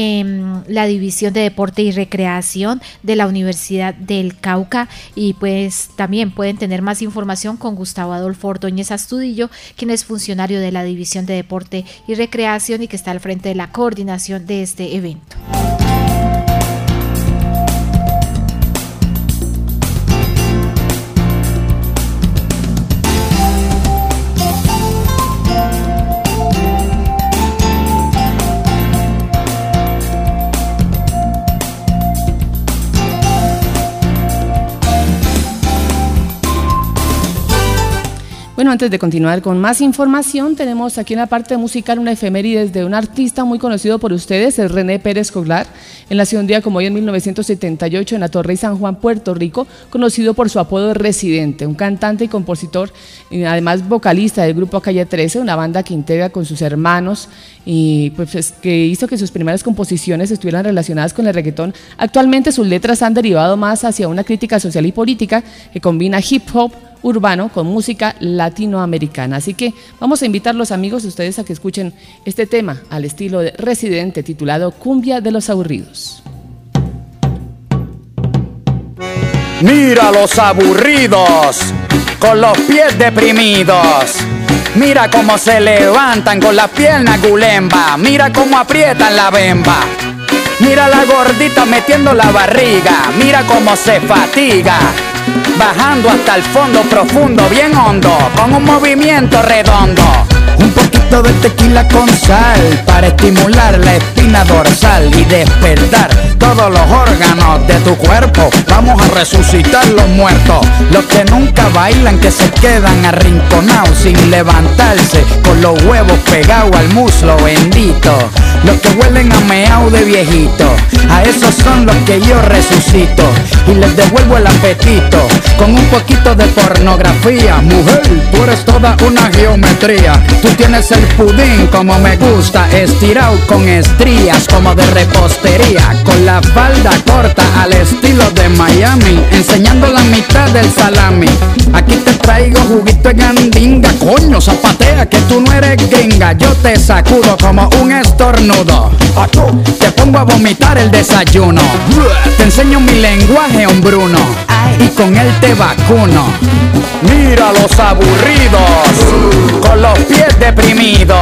en la División de Deporte y Recreación de la Universidad del Cauca y pues también pueden tener más información con Gustavo Adolfo Ordóñez Astudillo, quien es funcionario de la División de Deporte y Recreación y que está al frente de la coordinación de este evento. Bueno, antes de continuar con más información, tenemos aquí en la parte musical una efemérides de un artista muy conocido por ustedes, el René Pérez Coglar. Él nació un día como hoy en mil novecientos setenta y ocho en la Torrey San Juan, Puerto Rico, conocido por su apodo de Residente, un cantante y compositor, y además vocalista del grupo Calle trece, una banda que integra con sus hermanos y pues que hizo que sus primeras composiciones estuvieran relacionadas con el reggaetón. Actualmente sus letras han derivado más hacia una crítica social y política que combina hip hop urbano con música latinoamericana. Así que vamos a invitar a los amigos de ustedes a que escuchen este tema al estilo de Residente, titulado Cumbia de los Aburridos. Mira los aburridos, con los pies deprimidos. Mira cómo se levantan con las piernas gulemba. Mira cómo aprietan la bemba. Mira la gordita metiendo la barriga. Mira cómo se fatiga, bajando hasta el fondo profundo, bien hondo, con un movimiento redondo. Un poquito de tequila con sal para estimular la espina dorsal y despertar todos los órganos de tu cuerpo. Vamos a resucitar los muertos, los que nunca bailan, que se quedan arrinconados sin levantarse, con los huevos pegados al muslo bendito, los que huelen a meao de viejito. A esos son los que yo resucito y les devuelvo el apetito con un poquito de pornografía. Mujer, tú eres toda una geometría. Tú tienes el pudín como me gusta, estirado con estrías como de repostería, con la falda corta al estilo de Miami, enseñando la mitad del salami. Aquí te traigo juguito de gandinga, coño, zapatea que tú no eres gringa. Yo te sacudo como un estornudo, te pongo a vomitar el desayuno, te enseño mi lenguaje hombruno y con él te vacuno. Mira los aburridos, con los pies deprimidos.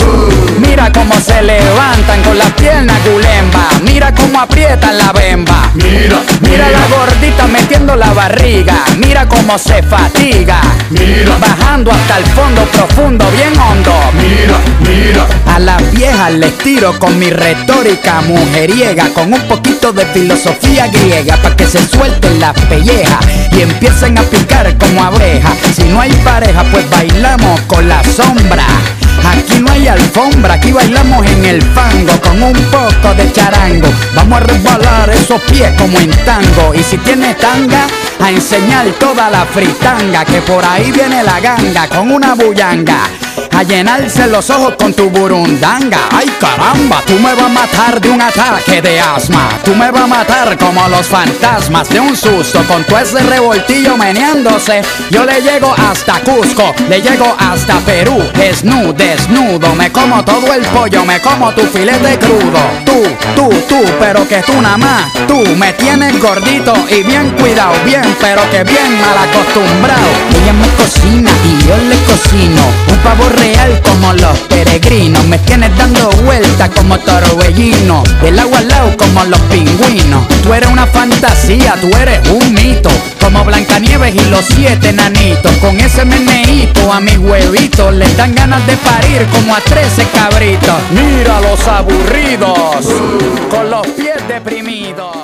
Mira cómo se levantan con las piernas gulemba. Mira cómo aprietan la bemba. Mira, mira la gordita metiendo la barriga. Mira cómo se fatiga, mira, bajando hasta el fondo profundo, bien hondo. Mira, mira. A las viejas les tiro con mi retórica mujeriega, con un poquito de filosofía griega, pa' que se suelten las pellejas y empiecen a picar como abeja. Si no hay pareja, pues bailamos con la sombra. Aquí no hay alfombra, aquí bailamos en el fango con un poco de charango. Vamos a resbalar esos pies como en tango. Y si tiene tanga, a enseñar toda la fritanga, que por ahí viene la ganga con una bullanga a llenarse los ojos con tu burundanga. Ay caramba, tú me vas a matar de un ataque de asma. Tú me vas a matar como los fantasmas de un susto, con tu ese revoltillo meneándose. Yo le llego hasta Cusco, le llego hasta Perú. Desnudo, desnudo, me como todo el pollo, me como tu filete crudo. Tú, tú, tú, pero que tú nada más. Tú me tienes gordito y bien cuidado, bien, pero que bien mal acostumbrado. Ella me cocina y yo le cocino un pavo real como los peregrinos. Me tienes dando vueltas como torbellino, del agua al lado como los pingüinos. Tú eres una fantasía, tú eres un mito, como Blancanieves y los siete enanitos. Con ese meneíto a mis huevitos les dan ganas de parir como a trece cabritos. Mira los aburridos, con los pies deprimidos.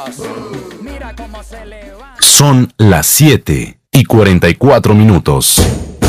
Mira cómo se levanta. Son las siete y cuarenta y cuatro minutos.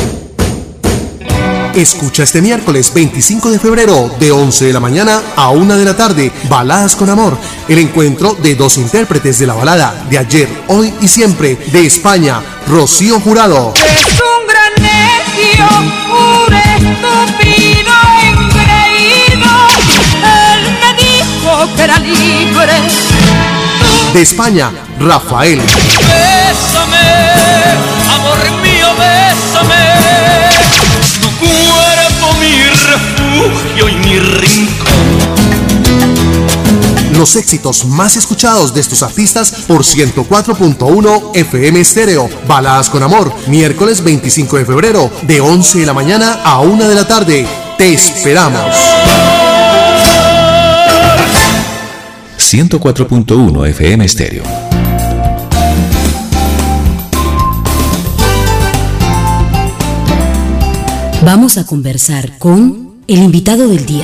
Escucha este miércoles veinticinco de febrero de once de la mañana a una de la tarde Baladas con Amor, el encuentro de dos intérpretes de la balada de ayer, hoy y siempre de España, Rocío Jurado. Es un gran necio, un estúpido engreído. Él me dijo que era libre. De España, Rafael. Bésame, amor mío, bésame. Tu cuerpo, mi refugio y mi rincón. Los éxitos más escuchados de estos artistas por ciento cuatro punto uno F M Estéreo. Baladas con Amor, miércoles veinticinco de febrero de once de la mañana a una de la tarde. Te esperamos. ciento cuatro punto uno F M Estéreo. Vamos a conversar con el invitado del día.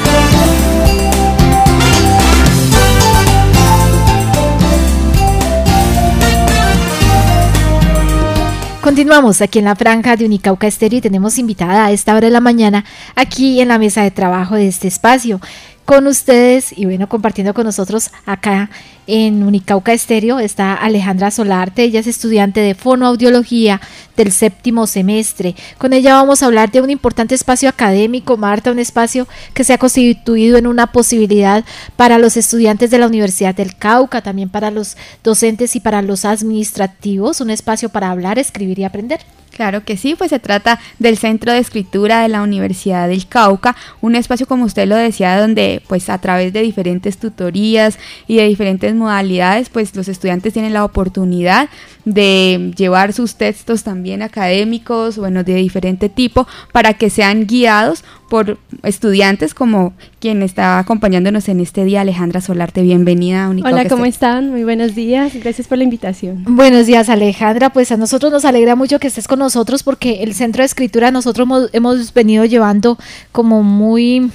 Continuamos aquí en la franja de Unicauca Estéreo y tenemos invitada a esta hora de la mañana aquí en la mesa de trabajo de este espacio con ustedes y bueno, compartiendo con nosotros acá en Unicauca Estéreo está Alejandra Solarte. Ella es estudiante de fonoaudiología del séptimo semestre. Con ella vamos a hablar de un importante espacio académico, Marta, un espacio que se ha constituido en una posibilidad para los estudiantes de la Universidad del Cauca, también para los docentes y para los administrativos, un espacio para hablar, escribir y aprender. Claro que sí, pues se trata del Centro de Escritura de la Universidad del Cauca, un espacio, como usted lo decía, donde pues a través de diferentes tutorías y de diferentes modalidades, pues los estudiantes tienen la oportunidad de llevar sus textos también académicos, bueno, de diferente tipo, para que sean guiados por estudiantes como quien está acompañándonos en este día, Alejandra Solarte. Bienvenida a Unicauca. Hola, ¿cómo están? Muy buenos días, gracias por la invitación. Buenos días, Alejandra. Pues a nosotros nos alegra mucho que estés con nosotros porque el Centro de Escritura nosotros hemos, hemos venido llevando como muy...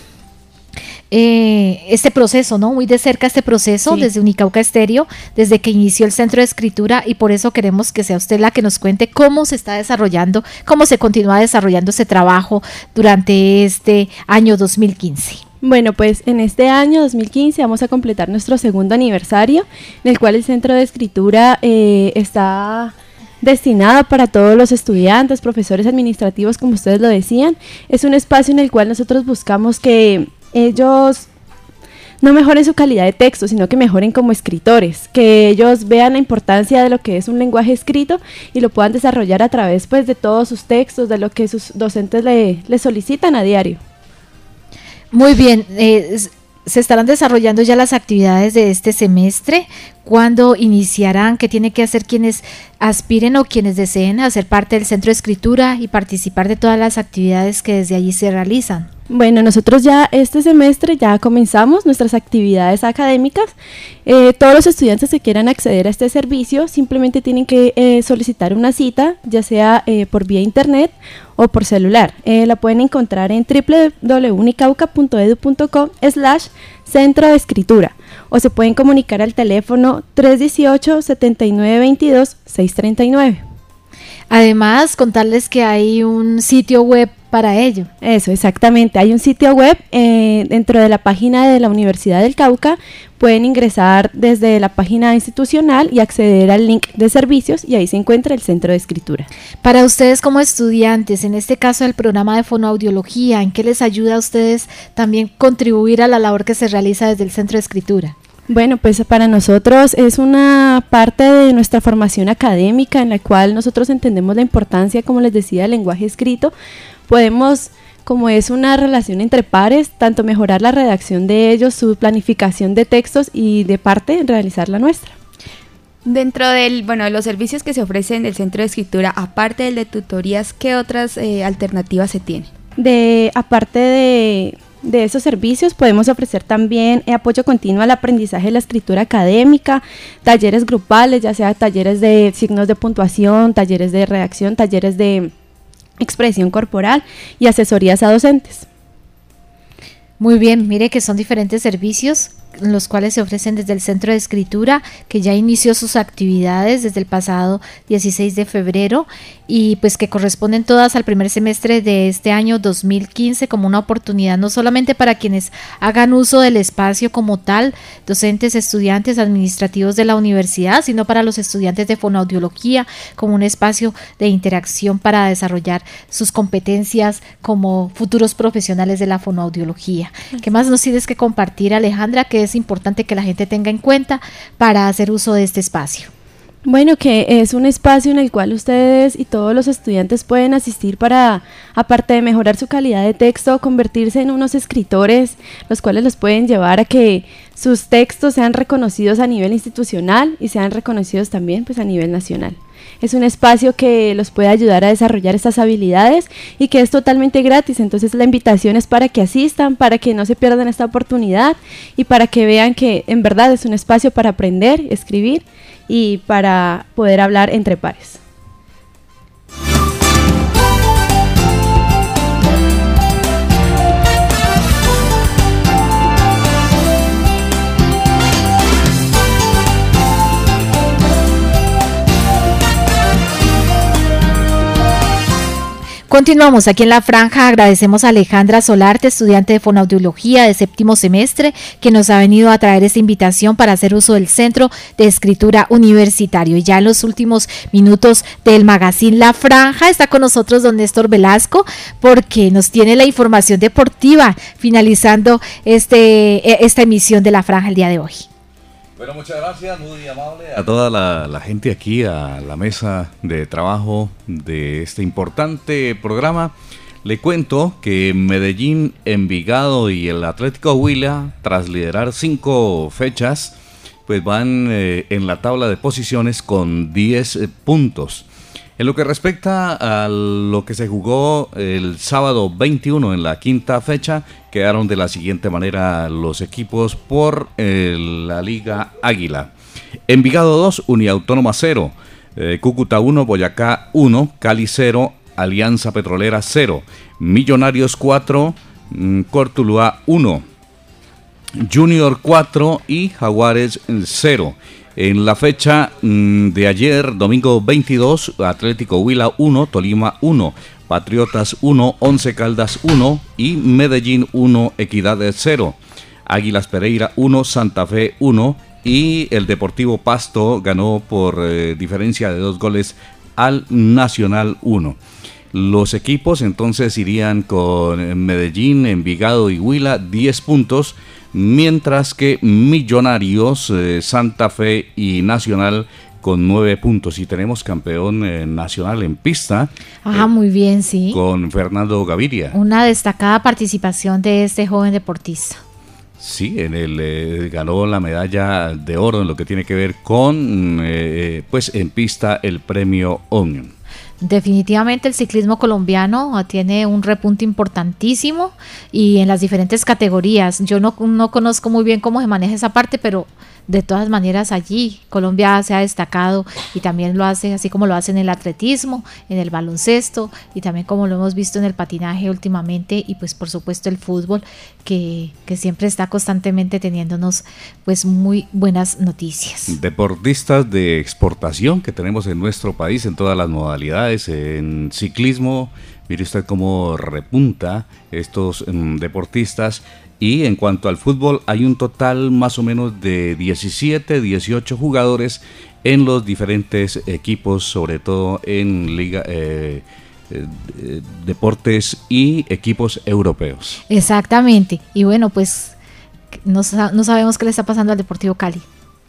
Eh, este proceso, ¿no? Muy de cerca este proceso, sí, desde Unicauca Estéreo, desde que inició el Centro de Escritura, y por eso queremos que sea usted la que nos cuente cómo se está desarrollando, cómo se continúa desarrollando ese trabajo durante este año dos mil quince. Bueno, pues en este año dos mil quince vamos a completar nuestro segundo aniversario, en el cual el Centro de Escritura eh, está destinada para todos los estudiantes, profesores administrativos, como ustedes lo decían. Es un espacio en el cual nosotros buscamos que ellos no mejoren su calidad de texto, sino que mejoren como escritores, que ellos vean la importancia de lo que es un lenguaje escrito y lo puedan desarrollar a través pues de todos sus textos, de lo que sus docentes le, le solicitan a diario. Muy bien, eh, se estarán desarrollando ya las actividades de este semestre. ¿Cuándo iniciarán? ¿Qué tienen que hacer quienes aspiren o quienes deseen hacer parte del Centro de Escritura y participar de todas las actividades que desde allí se realizan? Bueno, nosotros ya este semestre ya comenzamos nuestras actividades académicas. Eh, todos los estudiantes que quieran acceder a este servicio simplemente tienen que eh, solicitar una cita, ya sea eh, por vía internet o por celular. Eh, la pueden encontrar en w w w punto unicauca punto edu punto com slash centro de escritura o se pueden comunicar al teléfono tres uno ocho, siete nueve dos dos, seis tres nueve. Además, contarles que hay un sitio web para ello. Eso, exactamente. Hay un sitio web eh, dentro de la página de la Universidad del Cauca. Pueden ingresar desde la página institucional y acceder al link de servicios y ahí se encuentra el Centro de Escritura. Para ustedes como estudiantes, en este caso del programa de fonoaudiología, ¿en qué les ayuda a ustedes también contribuir a la labor que se realiza desde el Centro de Escritura? Bueno, pues para nosotros es una parte de nuestra formación académica en la cual nosotros entendemos la importancia, como les decía, del lenguaje escrito. Podemos, como es una relación entre pares, tanto mejorar la redacción de ellos, su planificación de textos y de parte realizar la nuestra. Dentro del, bueno, de los servicios que se ofrecen del Centro de Escritura, aparte del de tutorías, ¿qué otras eh, alternativas se tienen? De, aparte de... De esos servicios podemos ofrecer también eh, apoyo continuo al aprendizaje de la escritura académica, talleres grupales, ya sea talleres de signos de puntuación, talleres de redacción, talleres de expresión corporal y asesorías a docentes. Muy bien, mire que son diferentes servicios los cuales se ofrecen desde el Centro de Escritura, que ya inició sus actividades desde el pasado dieciséis de febrero y pues que corresponden todas al primer semestre de este año dos mil quince como una oportunidad no solamente para quienes hagan uso del espacio como tal, docentes, estudiantes, administrativos de la universidad, sino para los estudiantes de fonoaudiología como un espacio de interacción para desarrollar sus competencias como futuros profesionales de la fonoaudiología. ¿Qué más nos tienes que compartir, Alejandra, que es importante que la gente tenga en cuenta para hacer uso de este espacio? Bueno, que es un espacio en el cual ustedes y todos los estudiantes pueden asistir para, aparte de mejorar su calidad de texto, convertirse en unos escritores, los cuales los pueden llevar a que sus textos sean reconocidos a nivel institucional y sean reconocidos también pues a nivel nacional. Es un espacio que los puede ayudar a desarrollar estas habilidades y que es totalmente gratis, entonces la invitación es para que asistan, para que no se pierdan esta oportunidad y para que vean que en verdad es un espacio para aprender, escribir y para poder hablar entre pares. Continuamos aquí en La Franja. Agradecemos a Alejandra Solarte, estudiante de fonoaudiología de séptimo semestre, que nos ha venido a traer esta invitación para hacer uso del Centro de Escritura Universitario. Y ya en los últimos minutos del magazine La Franja está con nosotros don Néstor Velasco, porque nos tiene la información deportiva finalizando este, esta emisión de La Franja el día de hoy. Bueno, muchas gracias, muy amable a toda la, la gente aquí, a la mesa de trabajo de este importante programa. Le cuento que Medellín, Envigado y el Atlético Huila, tras liderar cinco fechas, pues van eh, en la tabla de posiciones con diez eh, puntos. En lo que respecta a lo que se jugó el sábado veintiuno en la quinta fecha, quedaron de la siguiente manera los equipos por eh, la Liga Águila. Envigado dos, Uniautónoma cero, eh, Cúcuta uno, Boyacá uno, Cali cero, Alianza Petrolera cero, Millonarios cuatro, mm, Cortuluá uno, Junior cuatro y Jaguares cero. En la fecha mmm, de ayer, domingo veintidós, Atlético Huila uno, Tolima uno, Patriotas uno, Once Caldas uno y Medellín uno, Equidad cero. Águilas Pereira uno, Santa Fe uno y el Deportivo Pasto ganó por eh, diferencia de dos goles al Nacional uno. Los equipos entonces irían con Medellín, Envigado y Huila diez puntos, mientras que Millonarios, eh, Santa Fe y Nacional con nueve puntos. Y tenemos campeón eh, nacional en pista. Ah, eh, muy bien, sí. Con Fernando Gaviria. Una destacada participación de este joven deportista. Sí, en el eh, ganó la medalla de oro en lo que tiene que ver con, eh, pues en pista, el premio Omnium. Definitivamente el ciclismo colombiano tiene un repunte importantísimo y en las diferentes categorías. Yo no, no conozco muy bien cómo se maneja esa parte, pero de todas maneras allí Colombia se ha destacado y también lo hace así como lo hace en el atletismo, en el baloncesto y también como lo hemos visto en el patinaje últimamente y pues por supuesto el fútbol que, que siempre está constantemente teniéndonos pues muy buenas noticias. Deportistas de exportación que tenemos en nuestro país en todas las modalidades, en ciclismo, mire usted cómo repunta estos um, deportistas. Y en cuanto al fútbol, hay un total más o menos de diecisiete, dieciocho jugadores en los diferentes equipos, sobre todo en liga, eh, eh, deportes y equipos europeos. Exactamente. Y bueno, pues no, no sabemos qué le está pasando al Deportivo Cali.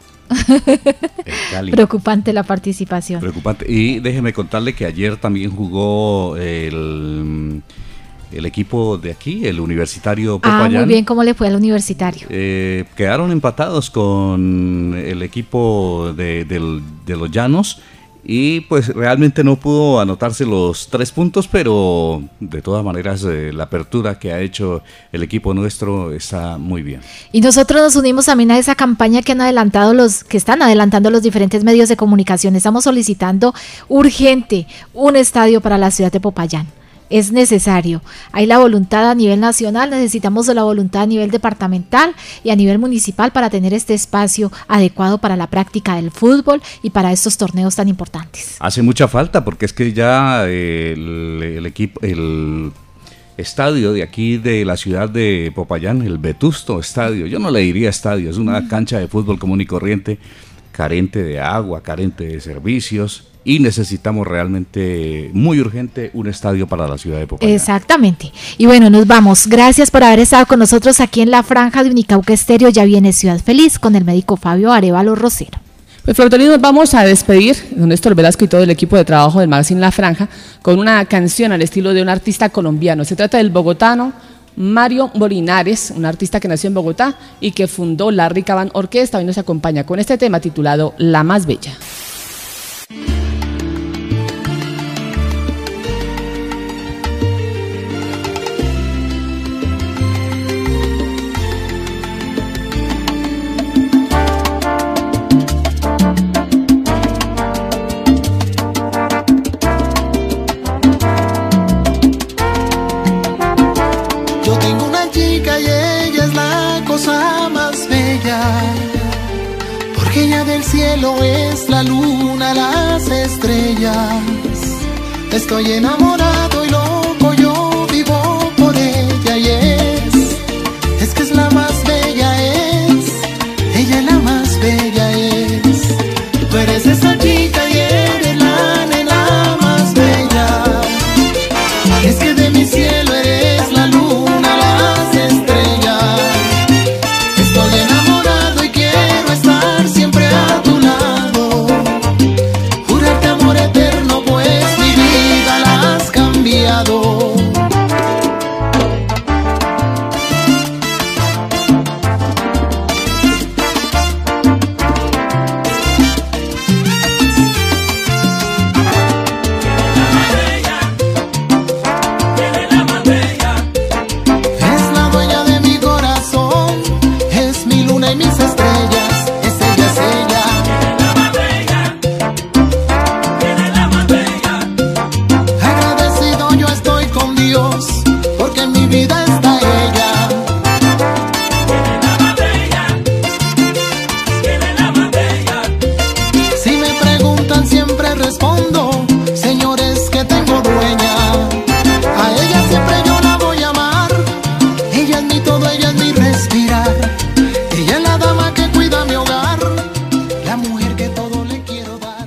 Cali. Preocupante la participación. Preocupante. Y déjeme contarle que ayer también jugó el... el equipo de aquí, el Universitario Popayán. Ah, muy bien, ¿cómo le fue al Universitario? Eh, quedaron empatados con el equipo de, de, de los Llanos y pues realmente no pudo anotarse los tres puntos, pero de todas maneras eh, la apertura que ha hecho el equipo nuestro está muy bien. Y nosotros nos unimos también a esa campaña que han adelantado los, que están adelantando los diferentes medios de comunicación. Estamos solicitando urgente un estadio para la ciudad de Popayán. Es necesario, hay la voluntad a nivel nacional, necesitamos de la voluntad a nivel departamental y a nivel municipal para tener este espacio adecuado para la práctica del fútbol y para estos torneos tan importantes. Hace mucha falta porque es que ya el, el equipo, el estadio de aquí de la ciudad de Popayán, el Vetusto Estadio, yo no le diría estadio, es una cancha de fútbol común y corriente, carente de agua, carente de servicios. Y necesitamos realmente, muy urgente, un estadio para la ciudad de Popayán. Exactamente. Y bueno, nos vamos. Gracias por haber estado con nosotros aquí en la franja de Unicauca Estéreo. Ya viene Ciudad Feliz con el médico Fabio Arevalo Rosero. Pues Flortelino, nos vamos a despedir, don Néstor Velasco y todo el equipo de trabajo del magazine La Franja, con una canción al estilo de un artista colombiano. Se trata del bogotano Mario Molinares, un artista que nació en Bogotá y que fundó la Rica Band Orquesta. Hoy nos acompaña con este tema titulado La Más Bella. Cielo es la luna, las estrellas. Estoy enamorado y lo vida está ella. Si me preguntan siempre respondo, señores, que tengo dueña. A ella siempre yo la voy a amar. Ella es mi todo, ella es mi respirar. Ella es la dama que cuida mi hogar, la mujer que todo le quiero dar.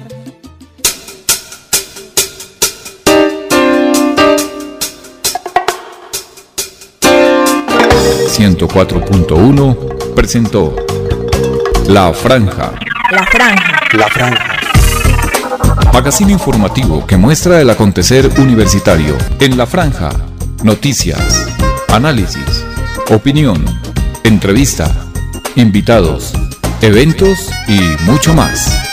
ciento cuatro punto uno presentó La Franja. La Franja. La Franja. Magazine informativo que muestra el acontecer universitario en La Franja. Noticias, análisis, opinión, entrevista, invitados, eventos y mucho más.